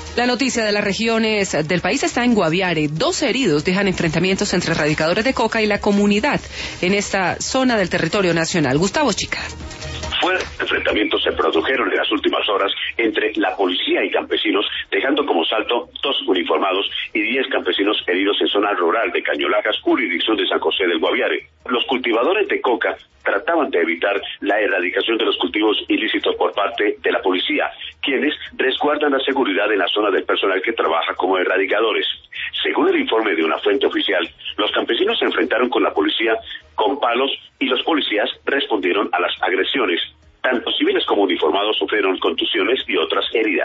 La noticia de las regiones del país está en Guaviare. 12 heridos dejan enfrentamientos entre erradicadores de coca y la comunidad en esta zona del territorio nacional. Gustavo Chica. Fuertes enfrentamientos se produjeron en las últimas horas entre la policía y campesinos, dejando como saldo 2 uniformados y 10 campesinos heridos en zona rural de Cañolacas, jurisdicción de San José del Guaviare. Los cultivadores de coca trataban de evitar la erradicación de los cultivos ilícitos por parte de la policía, quienes resguardan la seguridad en la zona del personal que trabaja como erradicadores. Según el informe de una fuente oficial, los campesinos se enfrentaron con la policía con palos y los policías respondieron a las agresiones. Tanto civiles como uniformados sufrieron contusiones y otras heridas.